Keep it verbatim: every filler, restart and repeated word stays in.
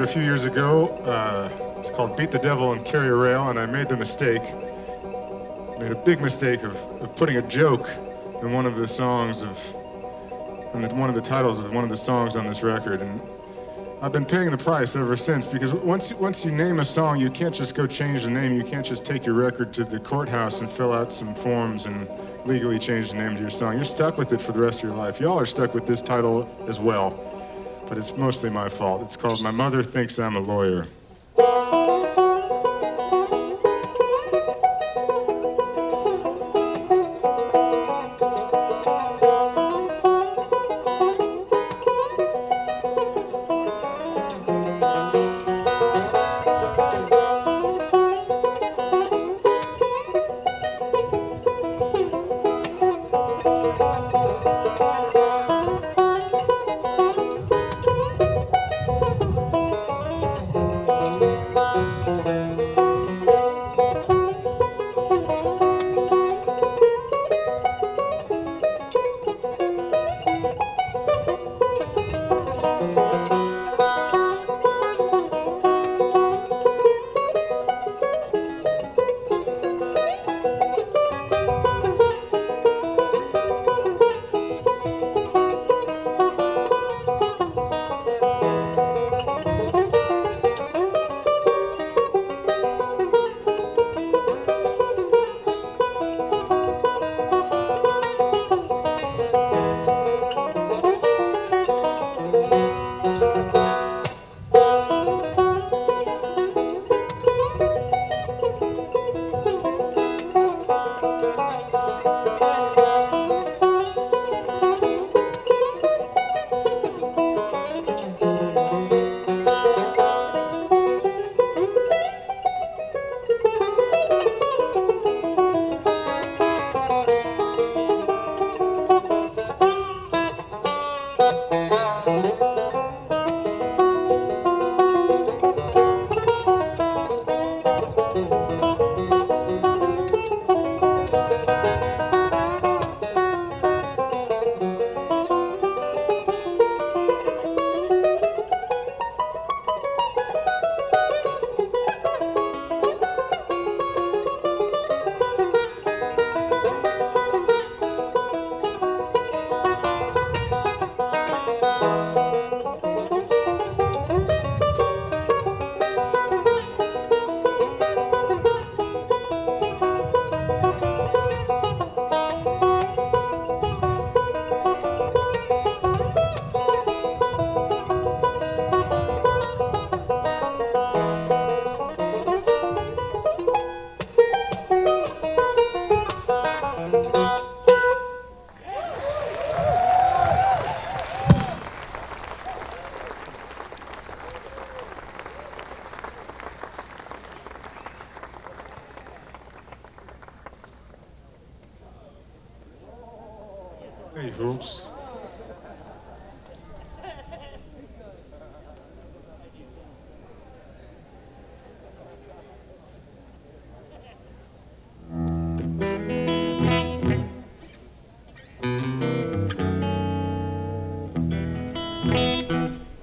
few years ago. Uh, it's called Beat the Devil and Carry a Rail, and I made the mistake, made a big mistake of, of putting a joke in one of the songs of, in the, one of the titles of one of the songs on this record. And I've been paying the price ever since, because once, once you name a song, you can't just go change the name. You can't just take your record to the courthouse and fill out some forms and legally change the name to your song. You're stuck with it for the rest of your life. Y'all are stuck with this title as well, but it's mostly my fault. It's called My Mother Thinks I'm a Lawyer. Hey, folks.